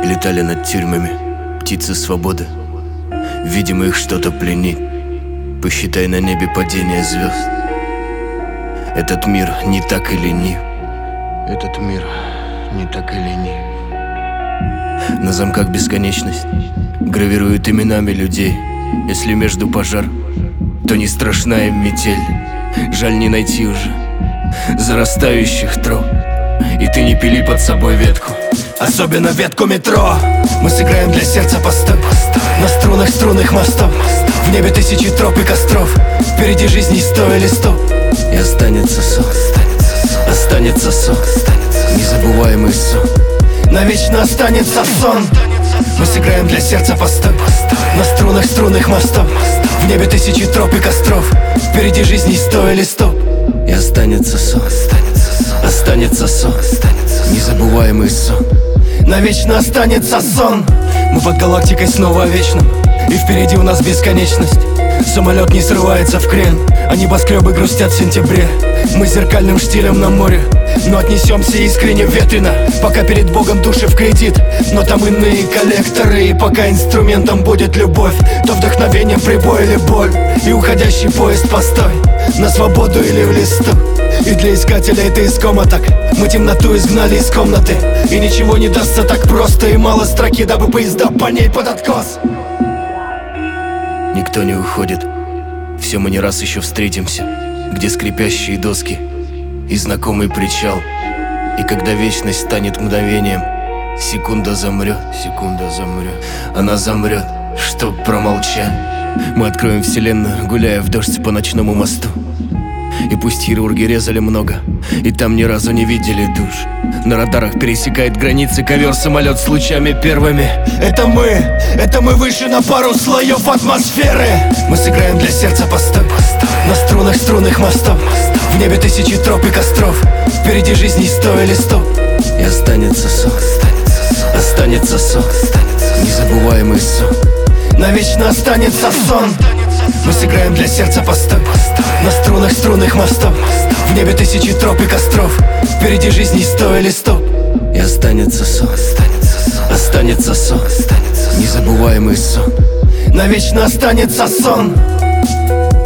Летали над тюрьмами птицы свободы. Видимо, их что-то пленит. Посчитай на небе падение звезд. Этот мир не так и ленив. Этот мир не так и ленив. На замках бесконечность гравируют именами людей. Если между пожар, то не страшна им метель. Жаль не найти уже зарастающих трав. И ты не пили под собой ветку, особенно ветку метро. Мы сыграем для сердца постой на струнах струнных мостов. В небе тысячи троп и костров. Впереди жизни 100 листов. И останется сон, останется сон, незабываемый сон. Навечно останется сон. Мы сыграем для сердца постой на струнах струнных мостов. В небе тысячи троп и костров. Впереди жизни 100 листов. И останется сон, останется сон, незабываемый сон. Навечно останется сон. Мы под галактикой снова о вечном. И впереди у нас бесконечность. Самолет не срывается в крен, а небоскребы грустят в сентябре. Мы зеркальным штилем на море, но отнесемся искренне ветрено. Пока перед Богом души в кредит, но там иные коллекторы. И пока инструментом будет любовь, то вдохновением прибой или боль. И уходящий поезд постой на свободу или в листу. И для искателя это искомоток. Мы темноту изгнали из комнаты. И ничего не дастся так просто. И мало строки, дабы поезда по ней под откос. Никто не уходит. Все мы не раз еще встретимся. Где скрипящие доски и знакомый причал. И когда вечность станет мгновением, секунда замрет, она замрет, чтоб промолчать. Мы откроем вселенную, гуляя в дождь по ночному мосту. И пусть хирурги резали много, и там ни разу не видели душ. На радарах пересекает границы ковер самолет с лучами первыми. Это мы выше на пару слоев атмосферы. Мы сыграем для сердца постой на струнах струнных мостов. В небе тысячи троп и костров. Впереди жизни 100 листов. И останется сон, останется сон, незабываемый сон. Навечно останется сон. Мы сыграем для сердца постой на струнах струнных мостов. В небе тысячи троп и костров. Впереди жизни 100 листов. И останется сон, останется сон, незабываемый сон. Навечно останется сон.